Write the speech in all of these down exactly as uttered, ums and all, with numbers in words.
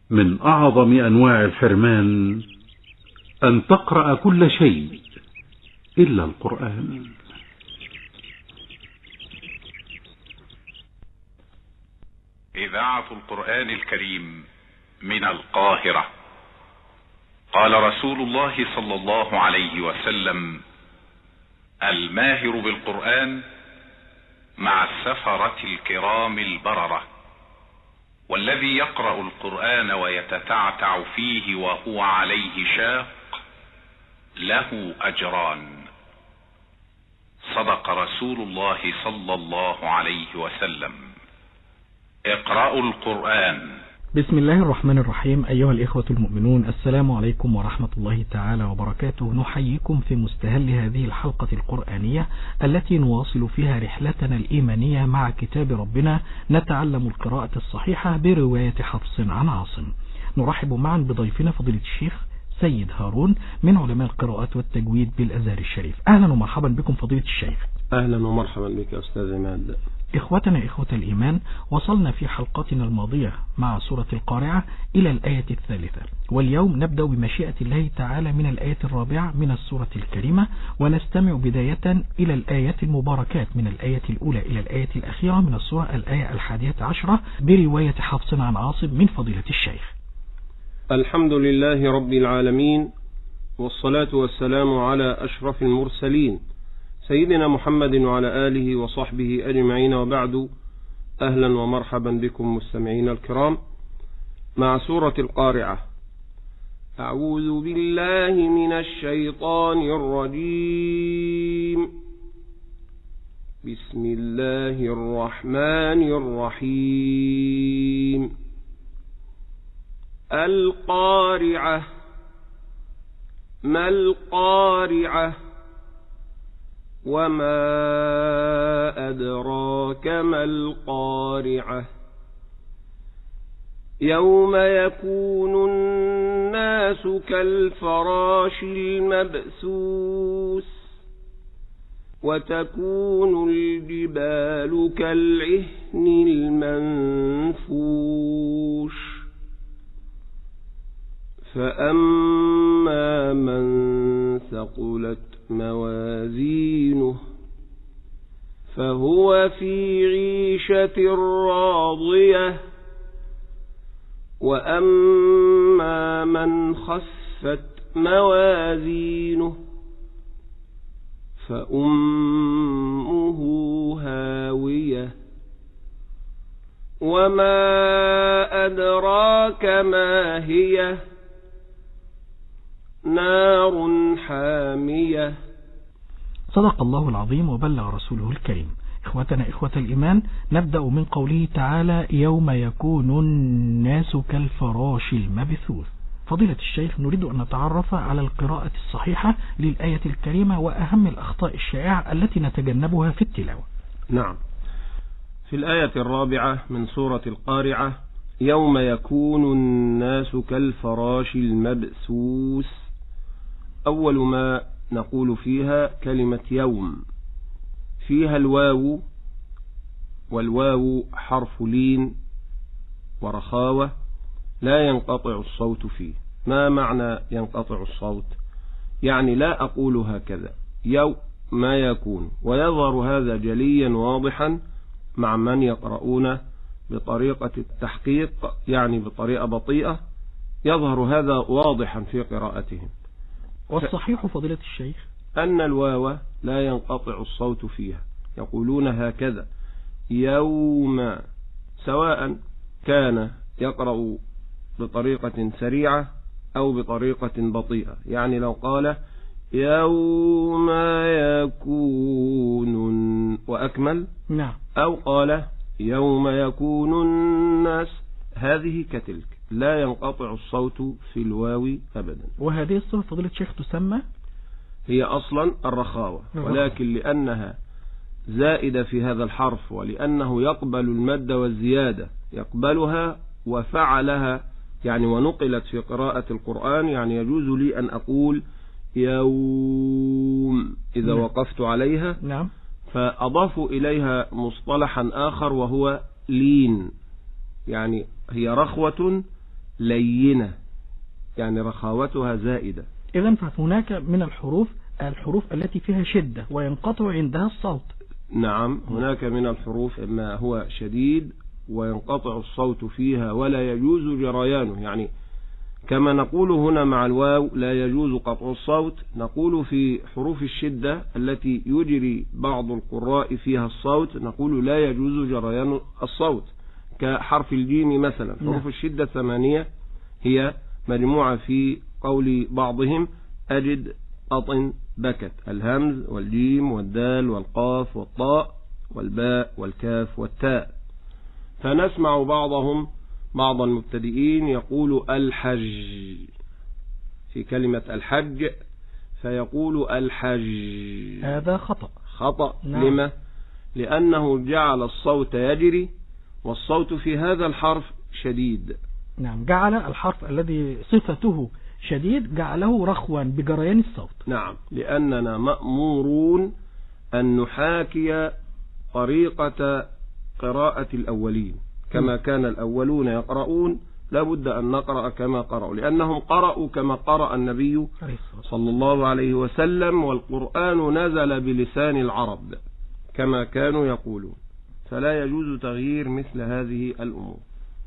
من أعظم أنواع الحرمان أن تقرأ كل شيء إلا القرآن. إذاعة القرآن الكريم من القاهرة. قال رسول الله صلى الله عليه وسلم: الماهر بالقرآن مع السفرة الكرام البررة، والذي يقرأ القرآن ويتتعتع فيه وهو عليه شاق له أجران. صدق رسول الله صلى الله عليه وسلم. اقرأوا القرآن. بسم الله الرحمن الرحيم. أيها الإخوة المؤمنون، السلام عليكم ورحمة الله تعالى وبركاته. نحييكم في مستهل هذه الحلقة القرآنية التي نواصل فيها رحلتنا الإيمانية مع كتاب ربنا، نتعلم القراءة الصحيحة برواية حفص عن عاصم. نرحب معا بضيفنا فضيلة الشيخ سيد هارون من علماء القراءات والتجويد بالأزهر الشريف. أهلا ومرحبا بكم فضيلة الشيخ. أهلا ومرحبا بك أستاذ عماد. إخوتنا إخوة الإيمان، وصلنا في حلقتنا الماضية مع سورة القارعة إلى الآية الثالثة، واليوم نبدأ بمشيئة الله تعالى من الآية الرابعة من السورة الكريمة، ونستمع بداية إلى الآيات المباركات من الآية الأولى إلى الآية الأخيرة من السورة، الآية الحادية عشرة برواية حفص عن عاصم من فضيلة الشيخ. الحمد لله رب العالمين، والصلاة والسلام على أشرف المرسلين سيدنا محمد وعلى آله وصحبه أجمعين، وبعد. أهلا ومرحبا بكم مستمعين الكرام مع سورة القارعة. أعوذ بالله من الشيطان الرجيم. بسم الله الرحمن الرحيم. القارعة. ما القارعة؟ وما أدراك ما القارعة؟ يوم يكون الناس كالفراش المبثوث، وتكون الجبال كالعهن المنفوش، فأما من ثقلت موازينه فهو في عيشة راضية، وأما من خفت موازينه فأمه هاوية، وما أدراك ما هي؟ نار حامية. صدق الله العظيم وبلغ رسوله الكريم. إخوتنا إخوة الإيمان، نبدأ من قوله تعالى: يوم يكون الناس كالفراش المبثوث. فضيلة الشيخ، نريد أن نتعرف على القراءة الصحيحة للآية الكريمة وأهم الأخطاء الشائعة التي نتجنبها في التلاوة. نعم. في الآية الرابعة من سورة القارعة: يوم يكون الناس كالفراش المبثوث، أول ما نقول فيها كلمة يوم، فيها الواو، والواو حرف لين ورخاوة لا ينقطع الصوت فيه. ما معنى ينقطع الصوت؟ يعني لا أقول هكذا يوم ما يكون، ويظهر هذا جليا واضحا مع من يقرؤون بطريقة التحقيق، يعني بطريقة بطيئة، يظهر هذا واضحا في قراءتهم. والصحيح فضيلة الشيخ أن الواو لا ينقطع الصوت فيها، يقولون هكذا يوم، سواء كان يقرأ بطريقة سريعة أو بطريقة بطيئة. يعني لو قال يوم يكون وأكمل، نعم، أو قال يوم يكون الناس، هذه كتلك لا ينقطع الصوت في الواو أبدا. وهذه الصفة فضيلة الشيخ تسمى، هي أصلا الرخاوة، ولكن لأنها زائدة في هذا الحرف، ولأنه يقبل المد والزيادة، يقبلها وفعلها، يعني ونقلت في قراءة القرآن، يعني يجوز لي أن أقول يوم إذا نعم. وقفت عليها، نعم، فأضافوا إليها مصطلحا آخر وهو لين، يعني هي رخوة لينة، يعني رخاوتها زائدة. إذن فهناك من الحروف الحروف التي فيها شدة وينقطع عندها الصوت. نعم، هناك من الحروف ما هو شديد وينقطع الصوت فيها ولا يجوز جريانه، يعني كما نقول هنا مع الواو لا يجوز قطع الصوت، نقول في حروف الشدة التي يجري بعض القراء فيها الصوت نقول لا يجوز جريان الصوت، كحرف الجيم مثلا. حروف الشدة ثمانية هي مجموعة في قول بعضهم أجد أطن بكت، الهمز والجيم والدال والقاف والطاء والباء والكاف والتاء. فنسمع بعضهم بعض المبتدئين يقول الحج في كلمة الحج فيقول الحج، هذا خطأ خطأ. نعم. لما؟ لأنه جعل الصوت يجري والصوت في هذا الحرف شديد. نعم، جعل الحرف الذي صفته شديد جعله رخوا بجريان الصوت. نعم، لأننا مأمورون أن نحاكي طريقة قراءة الأولين، كما كان الأولون يقرؤون لابد أن نقرأ كما قرأوا، لأنهم قرأوا كما قرأ النبي صلى الله عليه وسلم، والقرآن نزل بلسان العرب كما كانوا يقولون، فلا يجوز تغيير مثل هذه الأمور.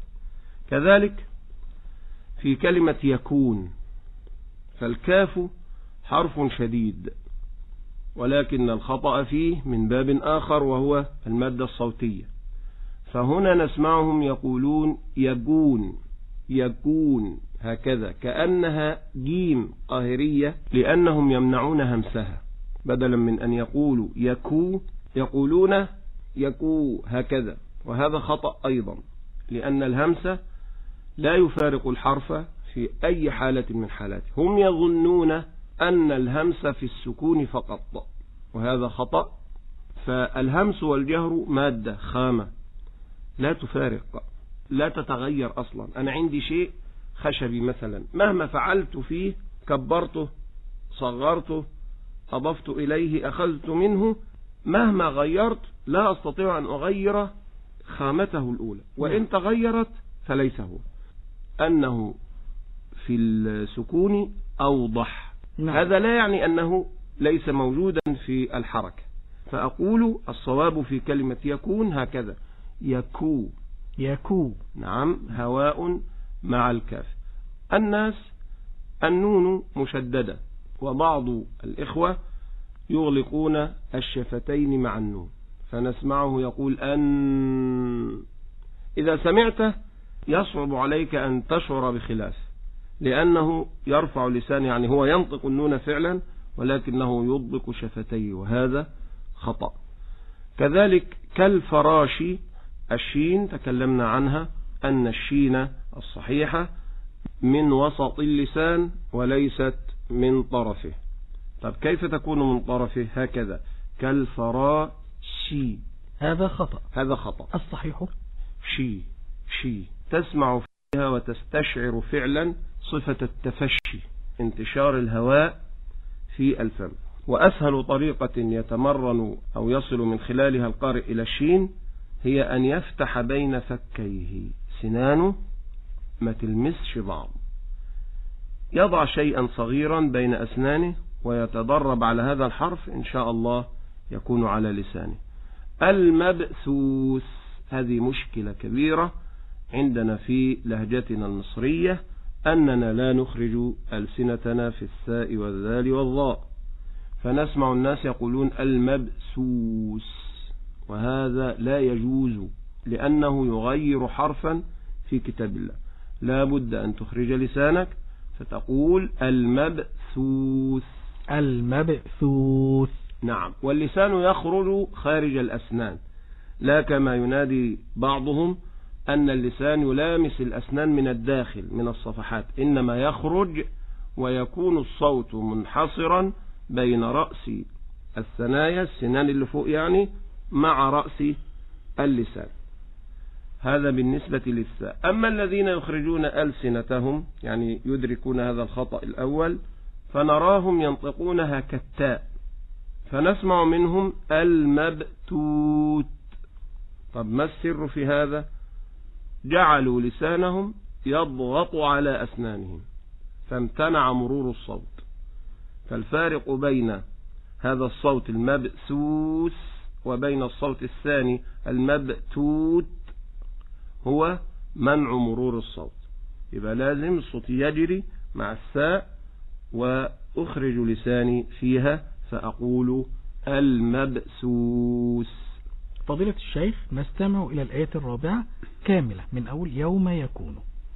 كذلك في كلمة يكون، فالكاف حرف شديد ولكن الخطأ فيه من باب آخر وهو المادة الصوتية، فهنا نسمعهم يقولون يجون يكون هكذا كأنها جيم قاهرية، لأنهم يمنعون همسها، بدلا من أن يقولوا يكو يقولون يكو هكذا، وهذا خطأ أيضا، لأن الهمسة لا يفارق الحرف في أي حالة من حالاته. هم يظنون أن الهمس في السكون فقط، وهذا خطأ. فالهمس والجهر مادة خامة لا تفارق، لا تتغير أصلا. أنا عندي شيء خشبي مثلا، مهما فعلت فيه، كبرته صغرته أضفت إليه أخذت منه، مهما غيرت لا أستطيع أن أغير خامته الأولى، وإن تغيرت فليس هو، أنه في السكون أوضح. نعم. هذا لا يعني أنه ليس موجودا في الحركة، فأقول الصواب في كلمة يكون هكذا يكو يكو. نعم، هواء مع الكاف. الناس النون مشددة، وبعض الإخوة يغلقون الشفتين مع النون، فنسمعه يقول أن. إذا سمعته يصعب عليك أن تشعر بخلاف، لأنه يرفع لسان، يعني هو ينطق النون فعلا ولكنه يضبق شفتيه، وهذا خطأ. كذلك كالفراش، الشين تكلمنا عنها أن الشين الصحيحة من وسط اللسان وليست من طرفه. طب كيف تكون من طرفه؟ هكذا كالفراشي، هذا خطأ. هذا خطأ. الصحيح شي شي، تسمع فيها وتستشعر فعلا صفة التفشي، انتشار الهواء في الفم. وأسهل طريقة يتمرن أو يصل من خلالها القارئ إلى الشين هي أن يفتح بين فكيه، سنانه ما تلمسش بعض، يضع شيئا صغيرا بين أسنانه ويتدرب على هذا الحرف، إن شاء الله يكون على لسانه. المبثوث، هذه مشكلة كبيرة عندنا في لهجتنا المصرية، أننا لا نخرج ألسنتنا في الثاء والذال والظاء، فنسمع الناس يقولون المبثوث، وهذا لا يجوز لأنه يغير حرفا في كتاب الله. لا بد أن تخرج لسانك فتقول المبثوث. المبثوث. نعم، واللسان يخرج خارج الأسنان، لا كما ينادي بعضهم أن اللسان يلامس الأسنان من الداخل من الصفحات، إنما يخرج ويكون الصوت منحصرا بين رأس الثنايا، السنان اللي فوق يعني، مع رأس اللسان. هذا بالنسبة للثاء. أما الذين يخرجون ألسنتهم، يعني يدركون هذا الخطأ الأول، فنراهم ينطقونها كالتاء، فنسمع منهم المبتوت. طب ما السر في هذا؟ جعلوا لسانهم يضغط على أسنانهم فامتنع مرور الصوت. فالفارق بين هذا الصوت المبسوس وبين الصوت الثاني المبتوت هو منع مرور الصوت. يبقى لازم الصوت يجري مع الساء وأخرج لساني فيها فأقول المبسوس. فضيلة الشيخ، نستمع إلى الآية الرابعة كاملة من أول يوم يكون.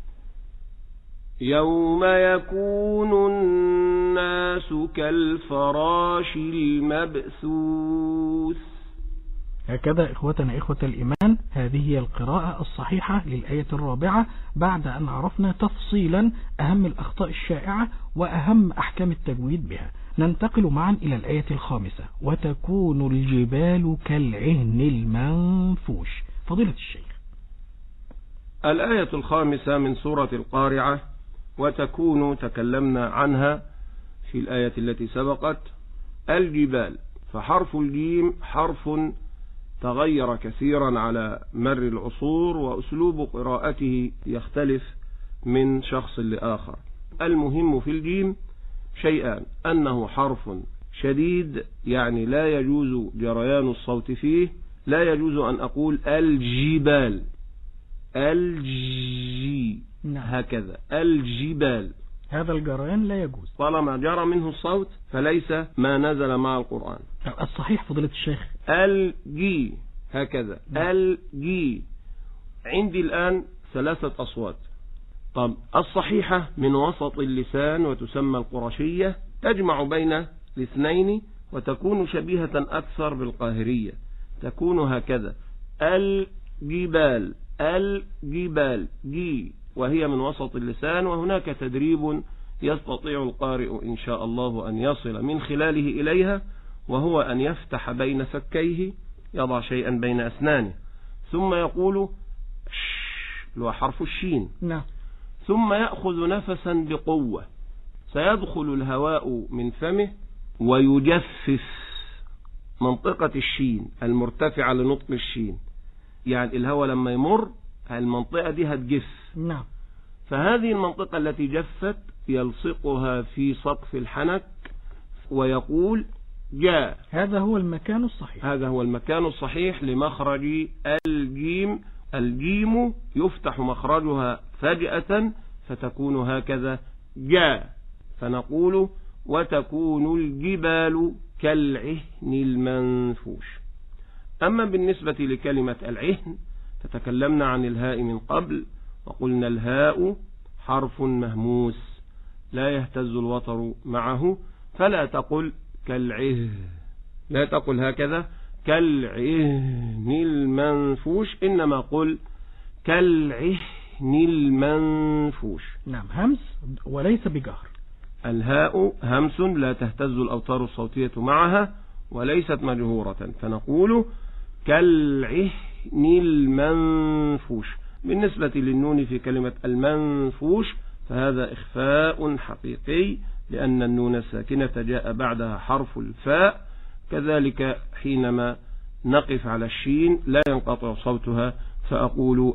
يوم يكون الناس كالفراش المبثوث. هكذا إخوتنا إخوة الإيمان، هذه هي القراءة الصحيحة للآية الرابعة بعد أن عرفنا تفصيلا أهم الأخطاء الشائعة وأهم أحكام التجويد بها. ننتقل معا إلى الآية الخامسة، وتكون الجبال كالعهن المنفوش. فضيلة الشيخ. الآية الخامسة من سورة القارعة، وتكون تكلمنا عنها في الآية التي سبقت. الجبال، فحرف الجيم حرف تغير كثيرا على مر العصور، وأسلوب قراءته يختلف من شخص لآخر. المهم في الجيم شيئان: أنه حرف شديد يعني لا يجوز جريان الصوت فيه، لا يجوز أن أقول الجبال الجي هكذا الجبال، هذا الجريان لا يجوز طالما جرى منه الصوت فليس ما نزل مع القرآن. الصحيح فضيلة الشيخ الجي هكذا الجي. عندي الآن ثلاثة أصوات. طب الصحيحة من وسط اللسان وتسمى القرشية، تجمع بين الاثنين وتكون شبيهة أكثر بالقاهرية، تكون هكذا الجبال الجبال جي، وهي من وسط اللسان. وهناك تدريب يستطيع القارئ إن شاء الله أن يصل من خلاله إليها، وهو أن يفتح بين فكيه، يضع شيئا بين أسنانه، ثم يقول ش، اللي هو حرف الشين. نعم. ثم يأخذ نفسا بقوة، سيدخل الهواء من فمه ويجفف منطقة الشين المرتفعة لنطق الشين، يعني الهواء لما يمر المنطقة دي هتجف. نعم. فهذه المنطقة التي جفت يلصقها في سقف الحنك ويقول جاء. هذا هو المكان الصحيح. هذا هو المكان الصحيح لمخرج الجيم. الجيم يفتح مخرجها فجأة فتكون هكذا جاء. فنقول وتكون الجبال كالعهن المنفوش. أما بالنسبة لكلمة العهن فتكلمنا عن الهاء من قبل، وقلنا الهاء حرف مهموس لا يهتز الوتر معه، فلا تقل كالعه، لا تقل هكذا كالعهن المنفوش، إنما قل كالعهن المنفوش. نعم، همس وليس بجهر. الهاء همس لا تهتز الأوتار الصوتية معها وليست مجهورة، فنقول كالعهن المنفوش. بالنسبة للنون في كلمة المنفوش فهذا إخفاء حقيقي، لأن النون الساكنة جاء بعدها حرف الفاء. كذلك حينما نقف على الشين لا ينقطع صوتها، فأقول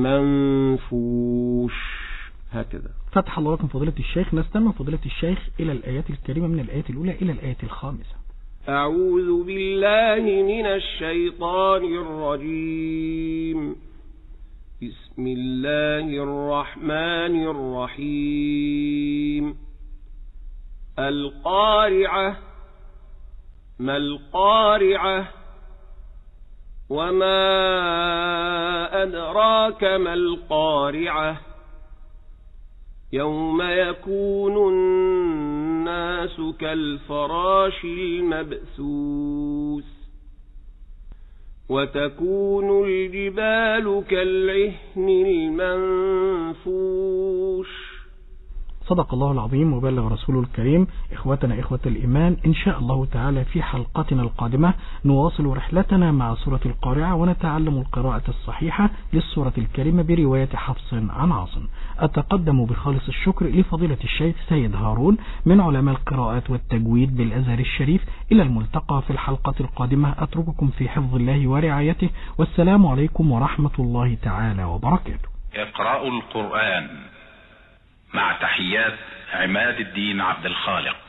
المنفوش هكذا. فتح الله لكم فضيلة الشيخ. نستمع فضيلة الشيخ إلى الآيات الكريمة من الآية الأولى إلى الآية الخامسة. أعوذ بالله من الشيطان الرجيم. بسم الله الرحمن الرحيم. القارعة. ما القارعة؟ وما أدراك ما القارعة؟ يوم يكون الناس كالفراش المبثوث. وتكون الجبال كالعهن المنفوش. صدق الله العظيم وبلغ رسوله الكريم. إخوتنا إخوة الإيمان، إن شاء الله تعالى في حلقتنا القادمة نواصل رحلتنا مع سورة القارعة ونتعلم القراءة الصحيحة للسورة الكريمة برواية حفص عن عاصم. أتقدم بخالص الشكر لفضيلة الشيخ سيد هارون من علماء القراءات والتجويد بالأزهر الشريف. إلى الملتقى في الحلقة القادمة، أترككم في حفظ الله ورعايته، والسلام عليكم ورحمة الله تعالى وبركاته. اقرأوا القرآن. مع تحيات عماد الدين عبد الخالق.